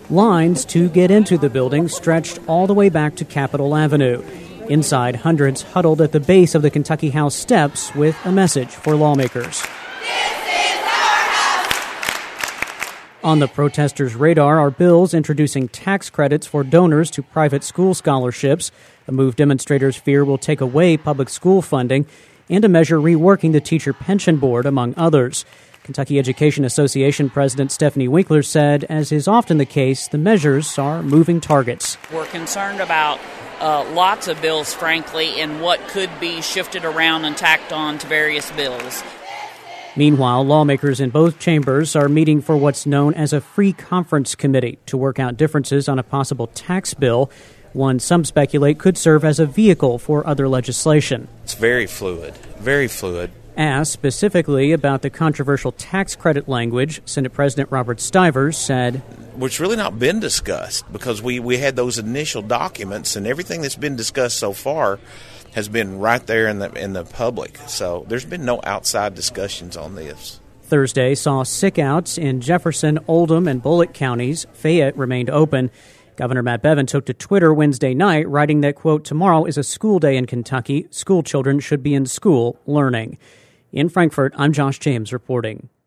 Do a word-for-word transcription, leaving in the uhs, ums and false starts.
Lines to get into the building stretched all the way back to Capitol Avenue. Inside, hundreds huddled at the base of the Kentucky House steps with a message for lawmakers. On the protesters' radar are bills introducing tax credits for donors to private school scholarships, a move demonstrators fear will take away public school funding, and a measure reworking the teacher pension board, among others. Kentucky Education Association President Stephanie Winkler said, as is often the case, the measures are moving targets. We're concerned about uh, lots of bills, frankly, and what could be shifted around and tacked on to various bills. Meanwhile, lawmakers in both chambers are meeting for what's known as a free conference committee to work out differences on a possible tax bill, one some speculate could serve as a vehicle for other legislation. It's very fluid, very fluid. Asked specifically about the controversial tax credit language, Senate President Robert Stivers said, "It's really not been discussed because we, we had those initial documents, and everything that's been discussed so far has been right there in the in the public. So there's been no outside discussions on this." Thursday saw sick-outs in Jefferson, Oldham, and Bullitt counties. Fayette remained open. Governor Matt Bevin took to Twitter Wednesday night, writing that, quote, "Tomorrow is a school day in Kentucky. School children should be in school learning." In Frankfort, I'm Josh James reporting.